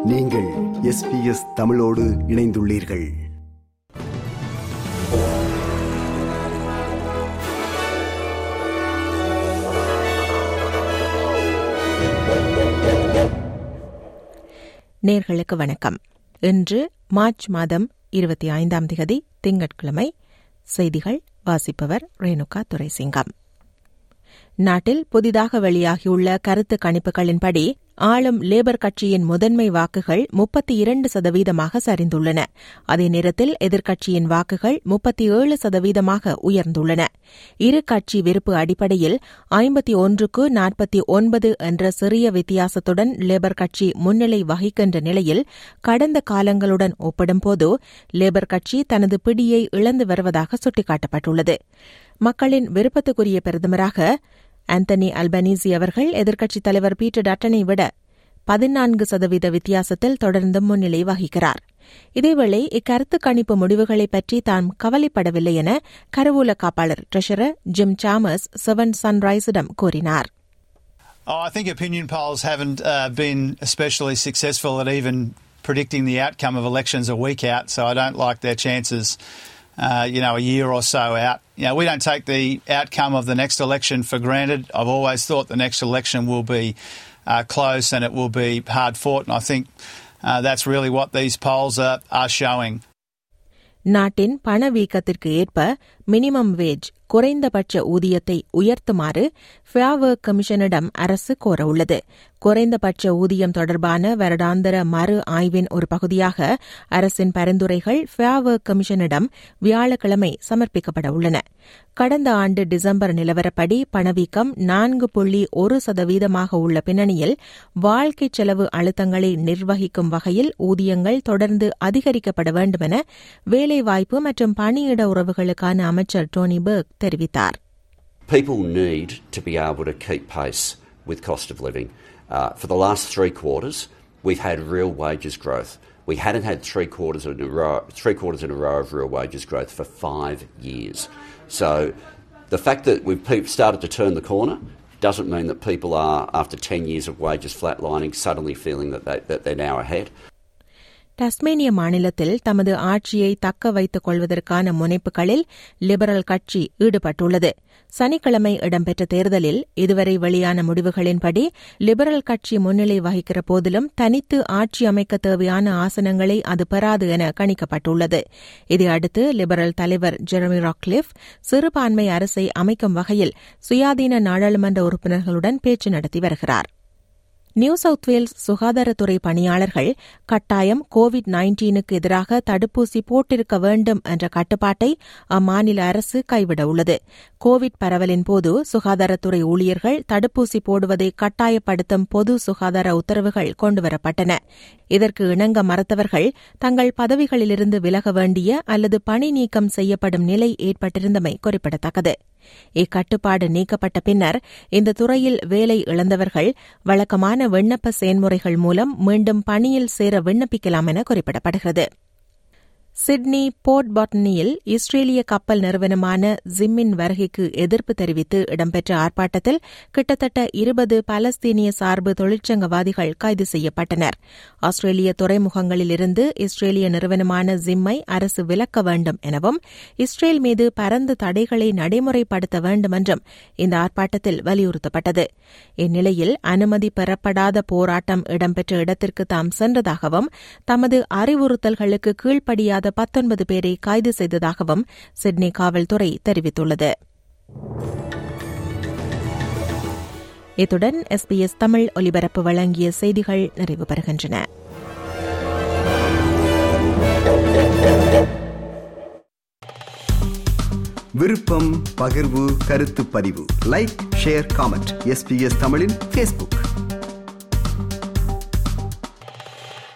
நீங்கள் SBS தமிழோடு இணைந்துள்ளீர்கள். நேயர்களுக்கு வணக்கம். இன்று மார்ச் மாதம் 25ஆம் தேதி திங்கட்கிழமை. செய்திகள் வாசிப்பவர் ரேணுகா துரைசிங்கம். நாட்டில் புதிதாக வெளியாகியுள்ள கருத்து கணிப்புகளின்படி ஆளும் லேபர் கட்சியின் முதன்மை வாக்குகள் 32% சரிந்துள்ளன. அதே நேரத்தில் எதிர்க்கட்சியின் வாக்குகள் 37% உயர்ந்துள்ளன. இரு கட்சி விருப்பு அடிப்படையில் 51-49 என்ற சிறிய வித்தியாசத்துடன் லேபர் கட்சி முன்னிலை வகிக்கின்ற நிலையில் கடந்த காலங்களுடன் ஒப்பிடும்போது லேபர் கட்சி தனது பிடியை இழந்து வருவதாக சுட்டிக்காட்டப்பட்டுள்ளது. மக்களின் விருப்பத்துக்குரிய பிரதமராக ஆந்தனி அல்பனீசி அவர்கள் எதிர்க்கட்சித் தலைவர் பீட்டர் டட்டனை விட 14% வித்தியாசத்தில் தொடர்ந்து முன்னிலை வகிக்கிறார். இதேவேளை இக்கருத்து கணிப்பு முடிவுகளை பற்றி தாம் கவலைப்படவில்லை என கருவூல காப்பாளர் ட்ரெஷரர் ஜிம் சாமர்ஸ் 7 சன்ரைஸிடம் கூறினார். I think opinion polls haven't been especially successful at even predicting the outcome of elections a week out, so I don't like their chances. A year or so out. We don't take the outcome of the next election for granted. I've always thought the next election will be close and it will be hard fought, and I think that's really what these polls are showing. நாட்டின் பணவீக்கத்திற்கு ஏற்ப minimum wage குறைந்தபட்ச ஊதியத்தை உயர்த்துமாறு fair work கமிஷனிடம் அரசு கோரவுள்ளது. குறைந்தபட்ச ஊதியம் தொடர்பான வருடாந்திர மறு ஆய்வின் ஒரு பகுதியாக அரசின் பரிந்துரைகள் ஃபேர் ஒர்க் கமிஷனிடம் வியாழக்கிழமை சமர்ப்பிக்கப்பட உள்ளன. கடந்த ஆண்டு டிசம்பர் நிலவரப்படி பணவீக்கம் 4.1% உள்ள பின்னணியில் வாழ்க்கை செலவு அழுத்தங்களை நிர்வகிக்கும் வகையில் ஊதியங்கள் தொடர்ந்து அதிகரிக்கப்பட வேண்டும் என வேலைவாய்ப்பு மற்றும் பணியிட உறவுகளுக்கான அமைச்சர் டோனி பெர்க் தெரிவித்தார். People need to be able to keep pace with cost of living. For the last 3 quarters, we've had real wages growth. We hadn't had 3 quarters in a row of real wages growth for 5 years. So the fact that we've started to turn the corner doesn't mean that people are, after 10 years of wages flatlining, suddenly feeling that they're now ahead. Tasmania மாநிலத்தில் தமது ஆட்சியை தக்க வைத்துக் கொள்வதற்கான முனைப்புகளில் liberal கட்சி ஈடுபட்டுள்ளது. சனிக்கிழமை இடம்பெற்ற தேர்தலில் இதுவரை வெளியான முடிவுகளின்படி லிபரல் கட்சி முன்னிலை வகிக்கிற போதிலும் தனித்து ஆட்சி அமைக்க தேவையான ஆசனங்களை அது பெறாது என கணிக்கப்பட்டுள்ளது. இதையடுத்து லிபரல் தலைவர் ஜெரமி ராக்லிஃப் சிறுபான்மை அரசை அமைக்கும் வகையில் சுயாதீன நாடாளுமன்ற உறுப்பினர்களுடன் பேச்சு நடத்தி வருகிறார். நியூ சவுத் வேல்ஸ் சுகாதாரத்துறை பணியாளர்கள் கட்டாயம் COVID-19க்கு எதிராக தடுப்பூசி போட்டிருக்க வேண்டும் என்ற கட்டுப்பாட்டை அம்மாநில அரசு கைவிட உள்ளது. கோவிட் பரவலின் போது சுகாதாரத்துறை ஊழியர்கள் தடுப்பூசி போடுவதை கட்டாயப்படுத்தும் பொது சுகாதார உத்தரவுகள் கொண்டுவரப்பட்டன. இதற்கு இணங்க மறுத்தவர்கள் தங்கள் பதவிகளிலிருந்து விலக வேண்டிய அல்லது பணி நீக்கம் செய்யப்படும் நிலை ஏற்பட்டிருந்தமை குறிப்பிடத்தக்கது. இக்கட்டுப்பாடு நீக்கப்பட்ட பின்னர் இந்த துறையில் வேலை இழந்தவர்கள் வழக்கமான விண்ணப்ப செயல்முறைகள் மூலம் மீண்டும் பணியில் சேர விண்ணப்பிக்கலாம் என குறிப்பிடப்படுகிறது. சிட்னி போர்ட் பாட்டனியில் இஸ்ரேலிய கப்பல் நிறுவனமான ஜிம்மின் வருகைக்கு எதிர்ப்பு தெரிவித்து இடம்பெற்ற ஆர்ப்பாட்டத்தில் கிட்டத்தட்ட 20 பலஸ்தீனிய சார்பு தொழிற்சங்கவாதிகள் கைது செய்யப்பட்டனர். ஆஸ்திரேலிய துறைமுகங்களிலிருந்து இஸ்ரேலிய நிறுவனமான ஜிம்மை அரசு விலக்க வேண்டும் எனவும் இஸ்ரேல் மீது பரந்த தடைகளை நடைமுறைப்படுத்த வேண்டும் என்றும் இந்த ஆர்ப்பாட்டத்தில் வலியுறுத்தப்பட்டது. இந்நிலையில் அனுமதி பெறப்படாத போராட்டம் இடம்பெற்ற இடத்திற்கு தாம் சென்றதாகவும் தமது அறிவுறுத்தல்களுக்கு கீழ்ப்படியாத 19 பேரை கைது செய்ததாகவும் சிட்னி காவல்துறை தெரிவித்துள்ளது. இத்துடன் SBS தமிழ் ஒலிபரப்பு வழங்கிய செய்திகள் நிறைவு பெறுகின்றன. விருப்பம், பகிர்வு, கருத்து பதிவு, லைக், ஷேர், காமெண்ட். SBS தமிழின் Facebook.